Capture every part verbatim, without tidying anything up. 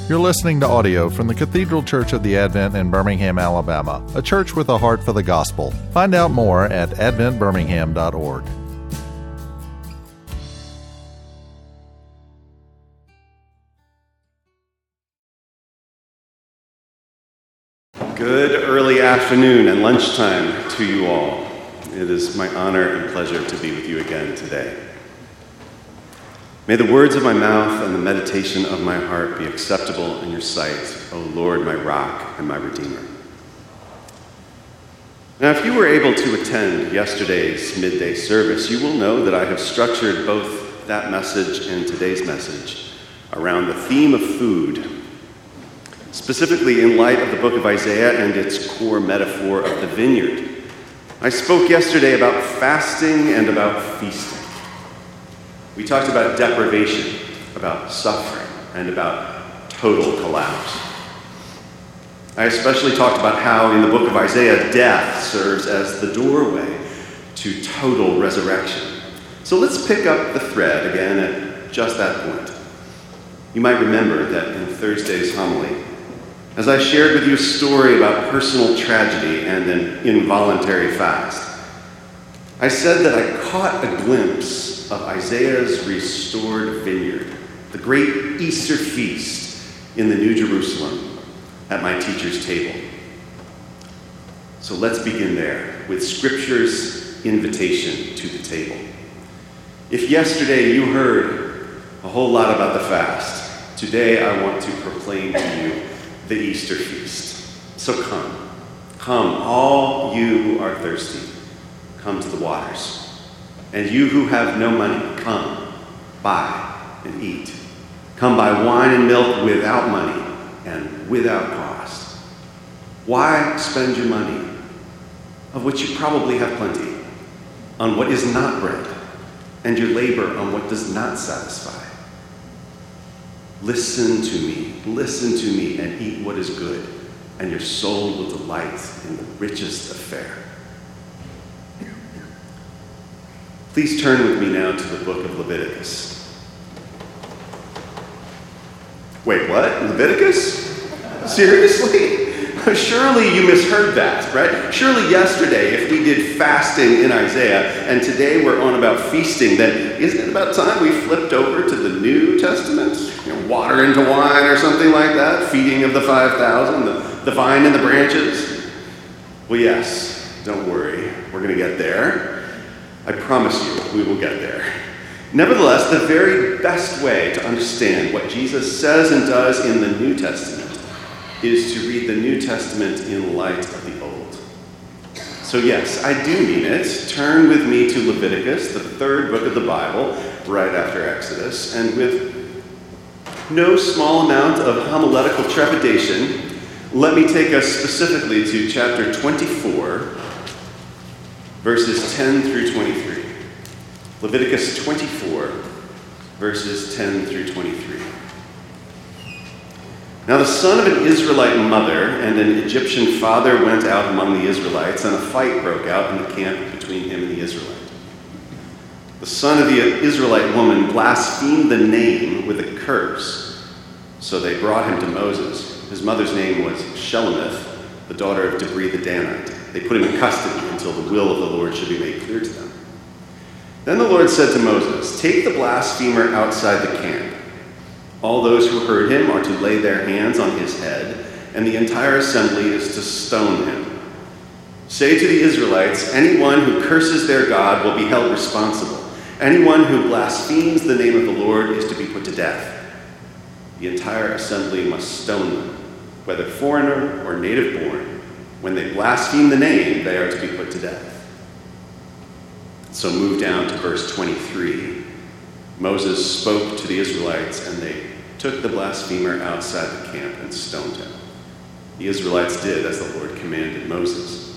You're listening to audio from the Cathedral Church of the Advent in Birmingham, Alabama, a church with a heart for the gospel. Find out more at advent birmingham dot org. Good early afternoon and lunchtime to you all. It is my honor and pleasure to be with you again today. May the words of my mouth and the meditation of my heart be acceptable in your sight, O Lord, my rock and my redeemer. Now, if you were able to attend yesterday's midday service, you will know that I have structured both that message and today's message around the theme of food, specifically in light of the book of Isaiah and its core metaphor of the vineyard. I spoke yesterday about fasting and about feasting. We talked about deprivation, about suffering, and about total collapse. I especially talked about how in the book of Isaiah, death serves as the doorway to total resurrection. So let's pick up the thread again at just that point. You might remember that in Thursday's homily, as I shared with you a story about personal tragedy and an involuntary fast, I said that I caught a glimpse of Isaiah's restored vineyard, the great Easter feast in the New Jerusalem at my teacher's table. So let's begin there with Scripture's invitation to the table. If yesterday you heard a whole lot about the fast, today I want to proclaim to you the Easter feast. So come, come, all you who are thirsty, come to the waters. And you who have no money, come, buy and eat. Come buy wine and milk without money and without cost. Why spend your money, of which you probably have plenty, on what is not bread, and your labor on what does not satisfy? Listen to me, listen to me, and eat what is good, and your soul will delight in the richest of fare. Please turn with me now to the book of Leviticus. Wait, what? Leviticus? Seriously? Surely you misheard that, right? Surely yesterday, if we did fasting in Isaiah, and today we're on about feasting, then isn't it about time we flipped over to the New Testament? You know, water into wine or something like that? Feeding of the five thousand, the, the vine and the branches? Well, yes, don't worry. We're going to get there. I promise you, we will get there. Nevertheless, the very best way to understand what Jesus says and does in the New Testament is to read the New Testament in light of the Old. So yes, I do mean it. Turn with me to Leviticus, the third book of the Bible, right after Exodus, and with no small amount of homiletical trepidation, let me take us specifically to chapter twenty-four, verses ten through twenty-three. Leviticus twenty-four, verses ten through twenty-three. Now the son of an Israelite mother and an Egyptian father went out among the Israelites, and a fight broke out in the camp between him and the Israelite. The son of the Israelite woman blasphemed the name with a curse, so they brought him to Moses. His mother's name was Shelemith, the daughter of Debri the Danite. They put him in custody until the will of the Lord should be made clear to them. Then the Lord said to Moses, "Take the blasphemer outside the camp. All those who heard him are to lay their hands on his head, and the entire assembly is to stone him. Say to the Israelites, anyone who curses their God will be held responsible. Anyone who blasphemes the name of the Lord is to be put to death. The entire assembly must stone them, whether foreigner or native born. When they blaspheme the name, they are to be put to death." So move down to verse twenty-three. Moses spoke to the Israelites, and they took the blasphemer outside the camp and stoned him. The Israelites did as the Lord commanded Moses.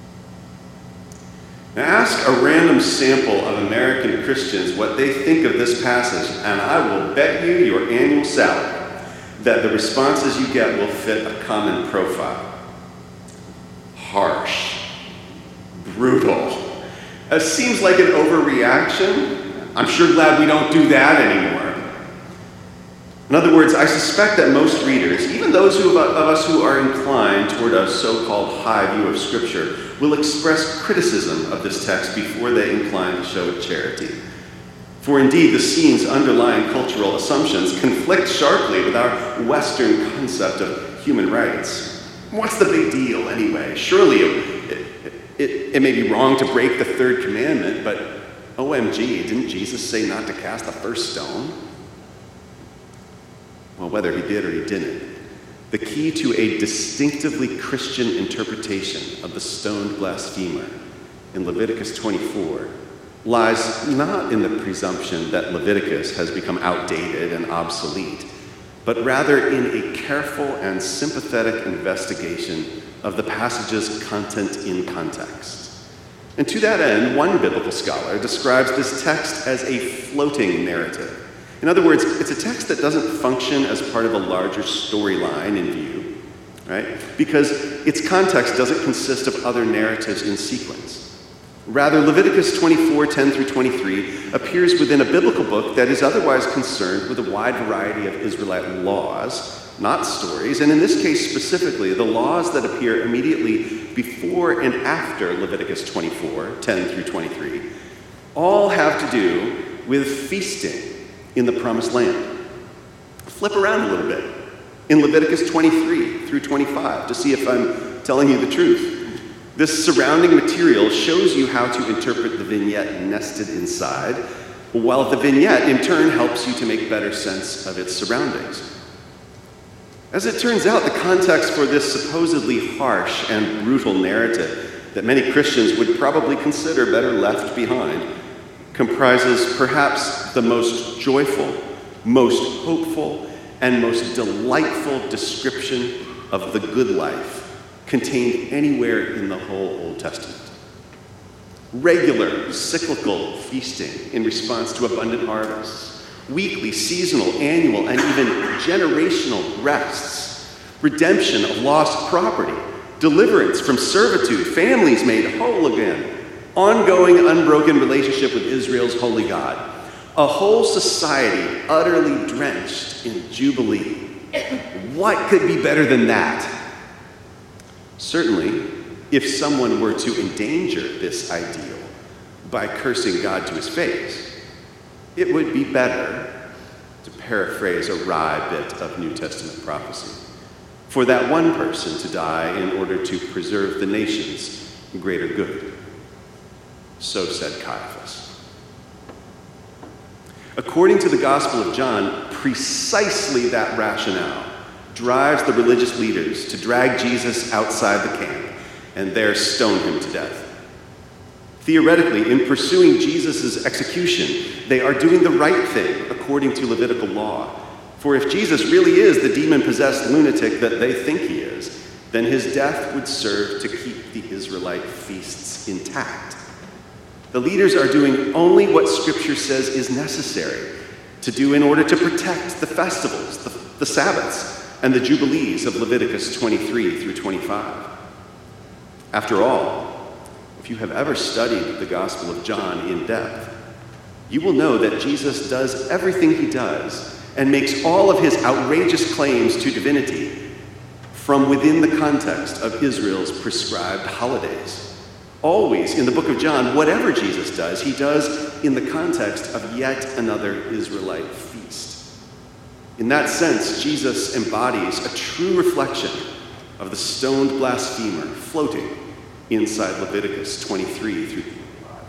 Now ask a random sample of American Christians what they think of this passage, and I will bet you your annual salary that the responses you get will fit a common profile. Harsh, brutal. It seems like an overreaction. I'm sure glad we don't do that anymore. In other words, I suspect that most readers, even those who, of us who are inclined toward a so-called high view of Scripture, will express criticism of this text before they incline to show it charity. For indeed, the scene's underlying cultural assumptions conflict sharply with our Western concept of human rights. What's the big deal anyway? Surely it, it, it, it may be wrong to break the third commandment, but O M G, didn't Jesus say not to cast the first stone? Well, whether he did or he didn't, the key to a distinctively Christian interpretation of the stoned blasphemer in Leviticus twenty-four lies not in the presumption that Leviticus has become outdated and obsolete, but rather in a careful and sympathetic investigation of the passage's content in context. And to that end, one biblical scholar describes this text as a floating narrative. In other words, it's a text that doesn't function as part of a larger storyline in view, right? Because its context doesn't consist of other narratives in sequence. Rather, Leviticus twenty-four, ten through twenty-three appears within a biblical book that is otherwise concerned with a wide variety of Israelite laws, not stories, and in this case specifically, the laws that appear immediately before and after Leviticus twenty-four, ten through twenty-three, all have to do with feasting in the Promised Land. Flip around a little bit in Leviticus twenty-three through twenty-five to see if I'm telling you the truth. This surrounding material shows you how to interpret the vignette nested inside, while the vignette in turn helps you to make better sense of its surroundings. As it turns out, the context for this supposedly harsh and brutal narrative that many Christians would probably consider better left behind comprises perhaps the most joyful, most hopeful, and most delightful description of the good life contained anywhere in the whole Old Testament. Regular, cyclical feasting in response to abundant harvests, weekly, seasonal, annual, and even generational rests, redemption of lost property, deliverance from servitude, families made whole again, ongoing, unbroken relationship with Israel's holy God, a whole society utterly drenched in jubilee. What could be better than that? Certainly, if someone were to endanger this ideal by cursing God to his face, it would be better, to paraphrase a wry bit of New Testament prophecy, for that one person to die in order to preserve the nation's greater good. So said Caiaphas. According to the Gospel of John, precisely that rationale drives the religious leaders to drag Jesus outside the camp and there stone him to death. Theoretically, in pursuing Jesus' execution, they are doing the right thing according to Levitical law. For if Jesus really is the demon-possessed lunatic that they think he is, then his death would serve to keep the Israelite feasts intact. The leaders are doing only what Scripture says is necessary to do in order to protect the festivals, the, the Sabbaths, and the Jubilees of Leviticus twenty-three through twenty-five. After all, if you have ever studied the Gospel of John in depth, you will know that Jesus does everything he does and makes all of his outrageous claims to divinity from within the context of Israel's prescribed holidays. Always in the book of John, whatever Jesus does, he does in the context of yet another Israelite feast. In that sense, Jesus embodies a true reflection of the stoned blasphemer floating inside Leviticus twenty-three through twenty-five.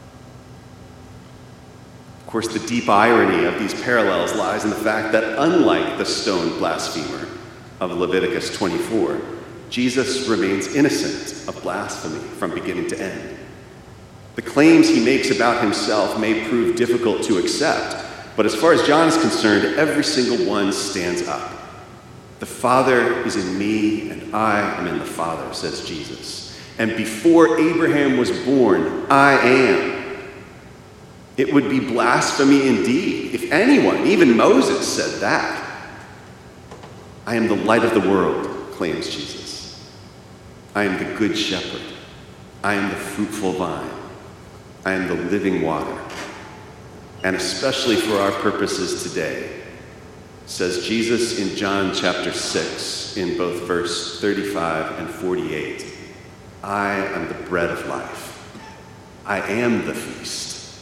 Of course, the deep irony of these parallels lies in the fact that unlike the stoned blasphemer of Leviticus twenty-four, Jesus remains innocent of blasphemy from beginning to end. The claims he makes about himself may prove difficult to accept, but as far as John is concerned, every single one stands up. The Father is in me, and I am in the Father, says Jesus. And before Abraham was born, I am. It would be blasphemy indeed if anyone, even Moses, said that. I am the light of the world, claims Jesus. I am the good shepherd. I am the fruitful vine. I am the living water. And especially for our purposes today, says Jesus in John chapter six, in both verse thirty-five and forty-eight, I am the bread of life. I am the feast.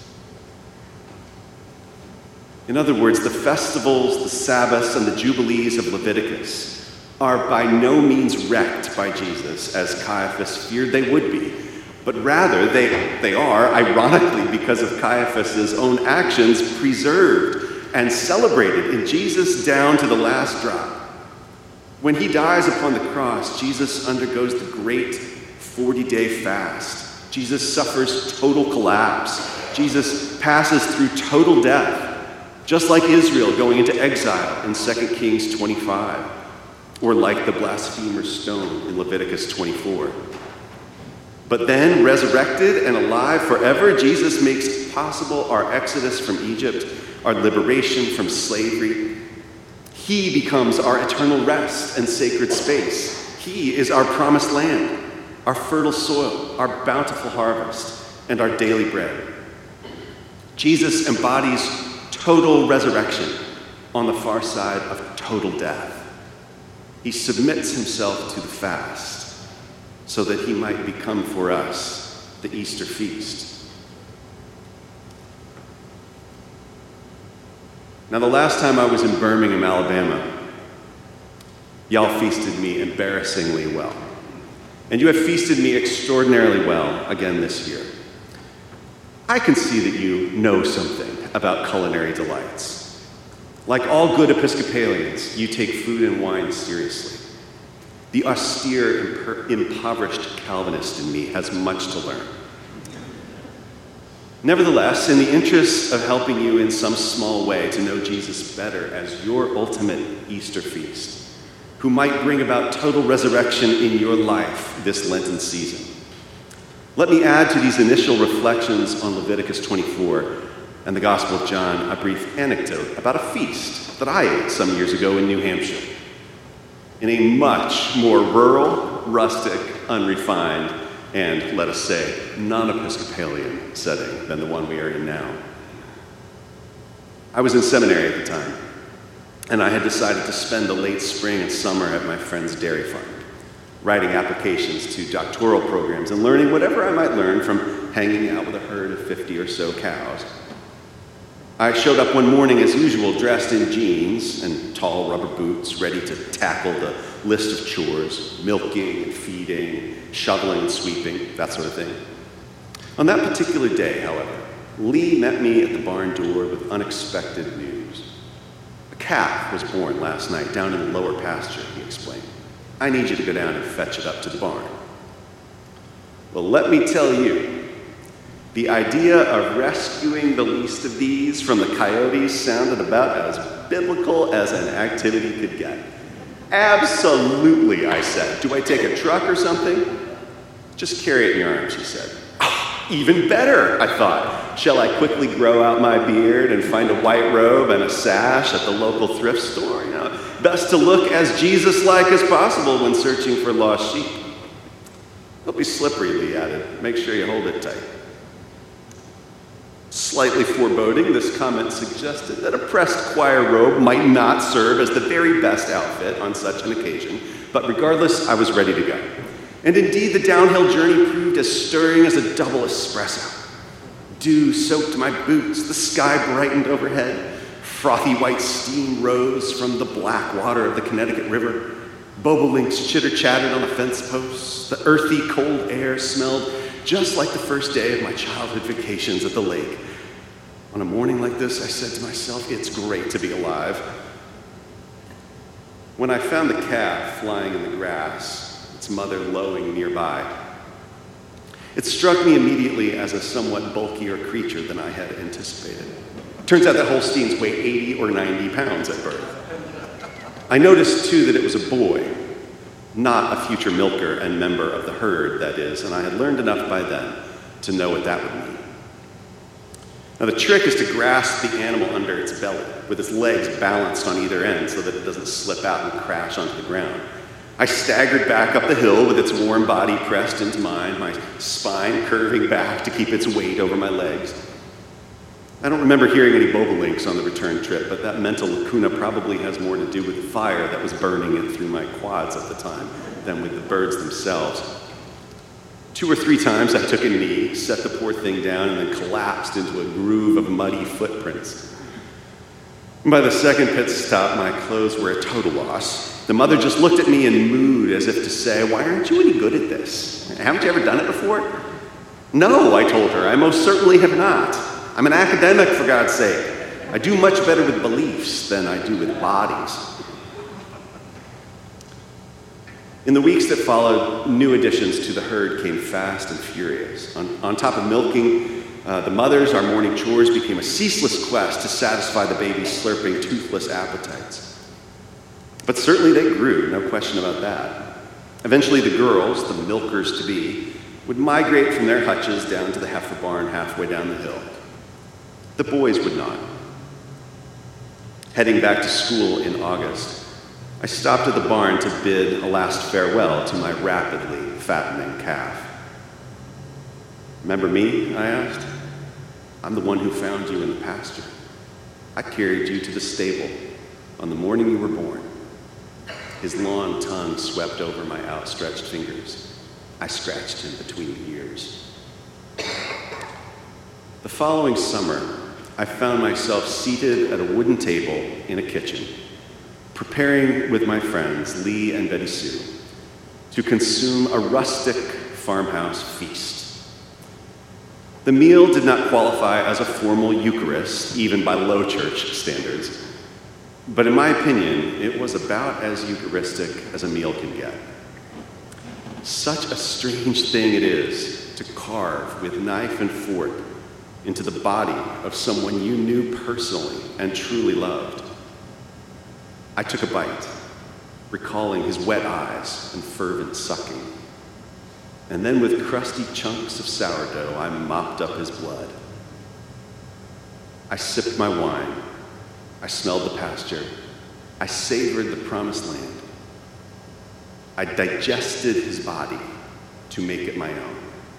In other words, the festivals, the Sabbaths, and the Jubilees of Leviticus are by no means wrecked by Jesus, as Caiaphas feared they would be, but rather they, they are, ironically, because of Caiaphas' own actions, preserved and celebrated in Jesus down to the last drop. When he dies upon the cross, Jesus undergoes the great forty-day fast. Jesus suffers total collapse. Jesus passes through total death, just like Israel going into exile in Second Kings twenty-five, or like the blasphemer's stone in Leviticus twenty-four. But then, resurrected and alive forever, Jesus makes possible our exodus from Egypt, our liberation from slavery. He becomes our eternal rest and sacred space. He is our promised land, our fertile soil, our bountiful harvest, and our daily bread. Jesus embodies total resurrection on the far side of total death. He submits himself to the fast so that he might become for us the Easter feast. Now, the last time I was in Birmingham, Alabama, y'all feasted me embarrassingly well. And you have feasted me extraordinarily well again this year. I can see that you know something about culinary delights. Like all good Episcopalians, you take food and wine seriously. The austere, imper- impoverished Calvinist in me has much to learn. Nevertheless, in the interest of helping you in some small way to know Jesus better as your ultimate Easter feast, who might bring about total resurrection in your life this Lenten season, let me add to these initial reflections on Leviticus twenty-four and the Gospel of John a brief anecdote about a feast that I ate some years ago in New Hampshire, in a much more rural, rustic, unrefined, and, let us say, non-Episcopalian setting than the one we are in now. I was in seminary at the time, and I had decided to spend the late spring and summer at my friend's dairy farm, writing applications to doctoral programs and learning whatever I might learn from hanging out with a herd of fifty or so cows. I showed up one morning as usual, dressed in jeans and tall rubber boots, ready to tackle the list of chores, milking and feeding, shoveling and sweeping, that sort of thing. On that particular day, however, Lee met me at the barn door with unexpected news. A calf was born last night down in the lower pasture, he explained. I need you to go down and fetch it up to the barn. Well, let me tell you, the idea of rescuing the least of these from the coyotes sounded about as biblical as an activity could get. Absolutely, I said. Do I take a truck or something? Just carry it in your arms, he said. Oh, even better, I thought. Shall I quickly grow out my beard and find a white robe and a sash at the local thrift store? You know, best to look as Jesus-like as possible when searching for lost sheep. Don't be slippery, Lee added. Make sure you hold it tight. Slightly foreboding, this comment suggested that a pressed choir robe might not serve as the very best outfit on such an occasion, but regardless, I was ready to go. And indeed, the downhill journey proved as stirring as a double espresso. Dew soaked my boots, the sky brightened overhead, frothy white steam rose from the black water of the Connecticut River, bobolinks chitter-chattered on the fence posts, the earthy, cold air smelled just like the first day of my childhood vacations at the lake. On a morning like this, I said to myself, it's great to be alive. When I found the calf lying in the grass, its mother lowing nearby, it struck me immediately as a somewhat bulkier creature than I had anticipated. Turns out that Holsteins weigh eighty or ninety pounds at birth. I noticed, too, that it was a boy, not a future milker and member of the herd, that is, and I had learned enough by then to know what that would mean. Now, the trick is to grasp the animal under its belly, with its legs balanced on either end so that it doesn't slip out and crash onto the ground. I staggered back up the hill with its warm body pressed into mine, my spine curving back to keep its weight over my legs. I don't remember hearing any bobolinks on the return trip, but that mental lacuna probably has more to do with the fire that was burning it through my quads at the time than with the birds themselves. Two or three times I took a knee, set the poor thing down, and then collapsed into a groove of muddy footprints. And by the second pit stop, my clothes were a total loss. The mother just looked at me and mooed as if to say, "Why aren't you any good at this? Haven't you ever done it before?" "No," I told her, "I most certainly have not. I'm an academic, for God's sake. I do much better with beliefs than I do with bodies." In the weeks that followed, new additions to the herd came fast and furious. On, on top of milking uh, the mothers, our morning chores became a ceaseless quest to satisfy the baby's slurping, toothless appetites. But certainly they grew, no question about that. Eventually the girls, the milkers-to-be, would migrate from their hutches down to the heifer barn halfway down the hill. The boys would not. Heading back to school in August, I stopped at the barn to bid a last farewell to my rapidly fattening calf. "Remember me?" I asked. "I'm the one who found you in the pasture. I carried you to the stable on the morning you were born." His long tongue swept over my outstretched fingers. I scratched him between the ears. The following summer, I found myself seated at a wooden table in a kitchen, preparing with my friends, Lee and Betty Sue, to consume a rustic farmhouse feast. The meal did not qualify as a formal Eucharist, even by low church standards, but in my opinion, it was about as Eucharistic as a meal can get. Such a strange thing it is to carve with knife and fork into the body of someone you knew personally and truly loved. I took a bite, recalling his wet eyes and fervent sucking. And then with crusty chunks of sourdough, I mopped up his blood. I sipped my wine. I smelled the pasture. I savored the promised land. I digested his body to make it my own.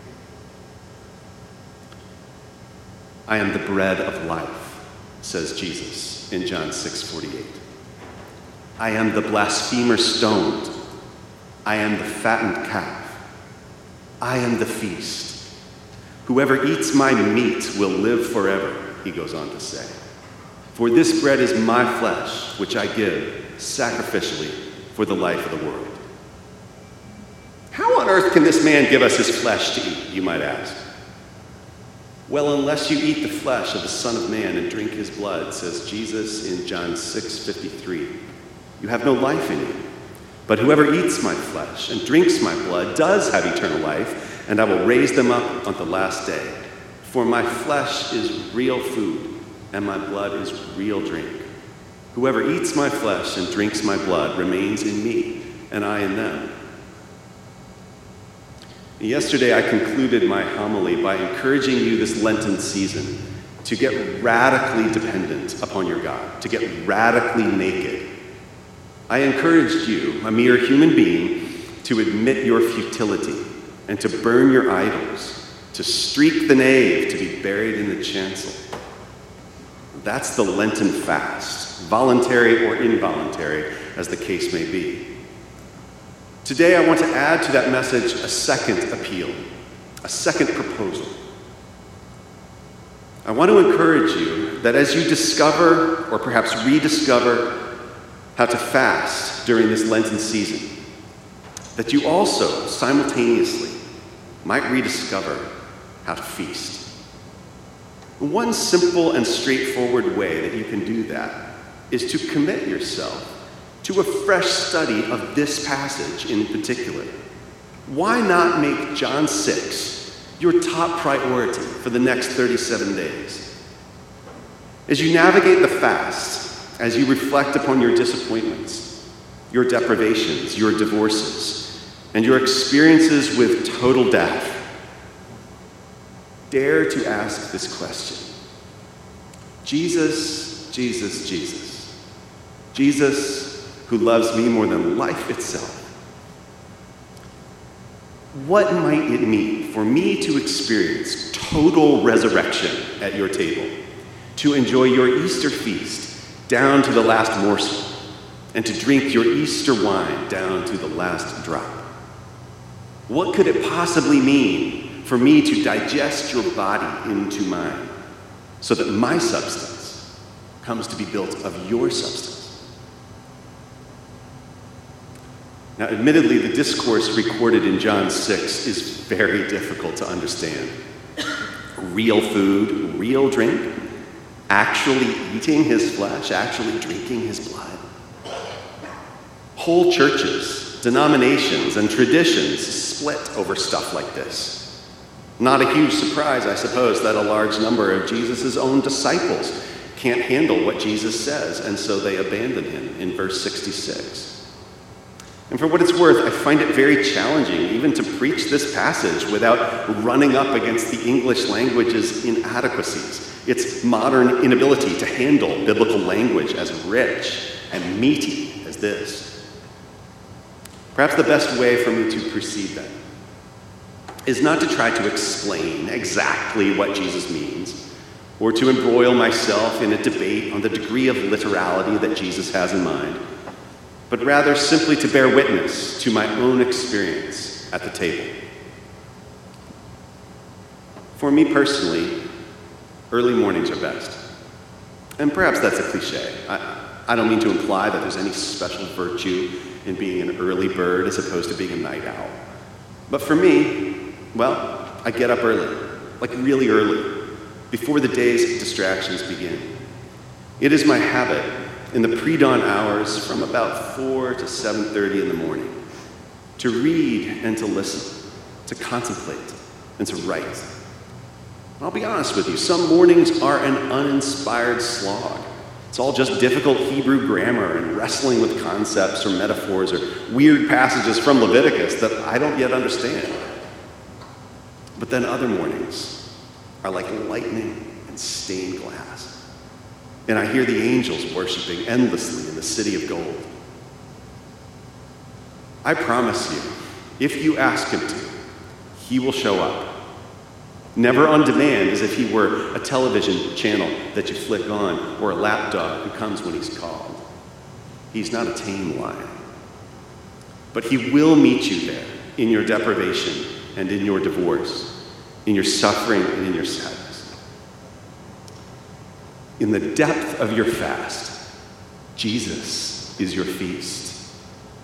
"I am the bread of life," says Jesus in John six forty-eight. "I am the blasphemer stoned. I am the fattened calf. I am the feast. Whoever eats my meat will live forever," he goes on to say. "For this bread is my flesh, which I give sacrificially for the life of the world." How on earth can this man give us his flesh to eat, you might ask? Well, unless you eat the flesh of the Son of Man and drink his blood, says Jesus in John six fifty-three, you have no life in you. But whoever eats my flesh and drinks my blood does have eternal life, and I will raise them up on the last day. For my flesh is real food, and my blood is real drink. Whoever eats my flesh and drinks my blood remains in me, and I in them. Yesterday, I concluded my homily by encouraging you this Lenten season to get radically dependent upon your God, to get radically naked. I encouraged you, a mere human being, to admit your futility and to burn your idols, to streak the nave, to be buried in the chancel. That's the Lenten fast, voluntary or involuntary, as the case may be. Today, I want to add to that message a second appeal, a second proposal. I want to encourage you that as you discover, or perhaps rediscover, how to fast during this Lenten season, that you also, simultaneously, might rediscover how to feast. One simple and straightforward way that you can do that is to commit yourself to a fresh study of this passage in particular. Why not make John six your top priority for the next thirty-seven days? As you navigate the fast, as you reflect upon your disappointments, your deprivations, your divorces, and your experiences with total death, dare to ask this question. Jesus, Jesus, Jesus. Jesus, who loves me more than life itself. What might it mean for me to experience total resurrection at your table? to enjoy your Easter feast down to the last morsel, and to drink your Easter wine down to the last drop? What could it possibly mean for me to digest your body into mine, so that my substance comes to be built of your substance? Now, admittedly, the discourse recorded in John six is very difficult to understand. Real food, real drink, actually eating his flesh, actually drinking his blood. Whole churches, denominations, and traditions split over stuff like this. Not a huge surprise, I suppose, that a large number of Jesus' own disciples can't handle what Jesus says, and so they abandon him in verse sixty-six. And for what it's worth, I find it very challenging even to preach this passage without running up against the English language's inadequacies, its modern inability to handle biblical language as rich and meaty as this. Perhaps the best way for me to proceed then is not to try to explain exactly what Jesus means, or to embroil myself in a debate on the degree of literality that Jesus has in mind, but rather simply to bear witness to my own experience at the table. For me personally, early mornings are best. And perhaps that's a cliche. I, I don't mean to imply that there's any special virtue in being an early bird as opposed to being a night owl. But for me, well, I get up early, like really early, before the day's distractions begin. It is my habit in the pre-dawn hours from about four to seven thirty in the morning to read and to listen, to contemplate and to write. And I'll be honest with you, some mornings are an uninspired slog. It's all just difficult Hebrew grammar and wrestling with concepts or metaphors or weird passages from Leviticus that I don't yet understand. But then other mornings are like lightning and stained glass. And I hear the angels worshiping endlessly in the city of gold. I promise you, if you ask him to, he will show up. Never on demand, as if he were a television channel that you flick on, or a lapdog who comes when he's called. He's not a tame lion. But he will meet you there, in your deprivation and in your divorce, in your suffering and in your sadness. In the depth of your fast, Jesus is your feast.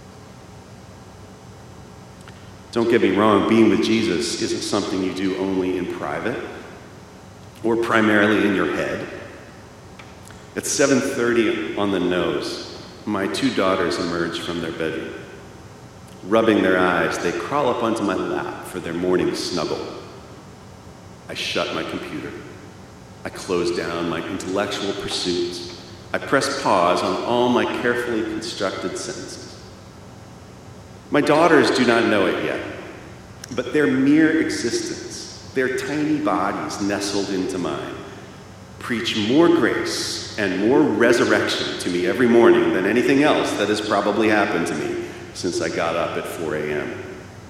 Don't get me wrong, being with Jesus isn't something you do only in private or primarily in your head. At seven thirty on the nose, my two daughters emerge from their bedroom. Rubbing their eyes, they crawl up onto my lap for their morning snuggle. I shut my computer. I close down my intellectual pursuits. I press pause on all my carefully constructed sentences. My daughters do not know it yet, but their mere existence, their tiny bodies nestled into mine, preach more grace and more resurrection to me every morning than anything else that has probably happened to me since I got up at four a.m.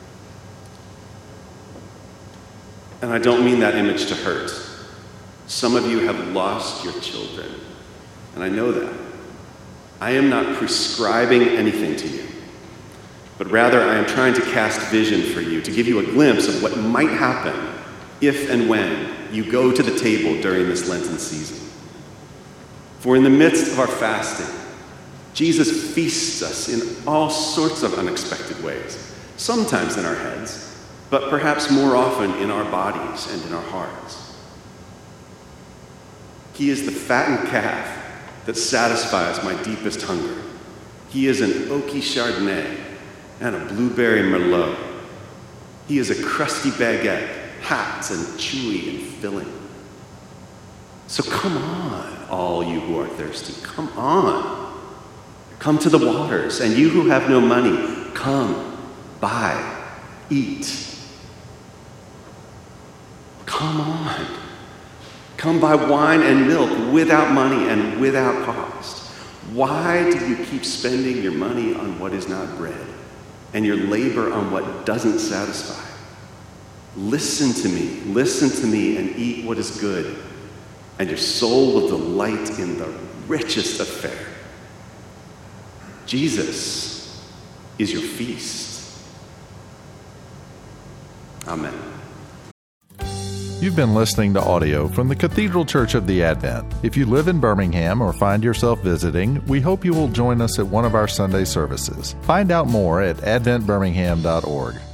And I don't mean that image to hurt. Some of you have lost your children, and I know that. I am not prescribing anything to you, but rather I am trying to cast vision for you, to give you a glimpse of what might happen if and when you go to the table during this Lenten season. For in the midst of our fasting, Jesus feasts us in all sorts of unexpected ways, sometimes in our heads, but perhaps more often in our bodies and in our hearts. He is the fattened calf that satisfies my deepest hunger. He is an oaky Chardonnay and a blueberry Merlot. He is a crusty baguette, hot and chewy and filling. So come on, all you who are thirsty, come on. Come to the waters, and you who have no money, come, buy, eat. Come on. Come buy wine and milk without money and without cost. Why do you keep spending your money on what is not bread and your labor on what doesn't satisfy? Listen to me, listen to me and eat what is good, and your soul will delight in the richest of fare. Jesus is your feast. Amen. You've been listening to audio from the Cathedral Church of the Advent. If you live in Birmingham or find yourself visiting, we hope you will join us at one of our Sunday services. Find out more at advent birmingham dot org.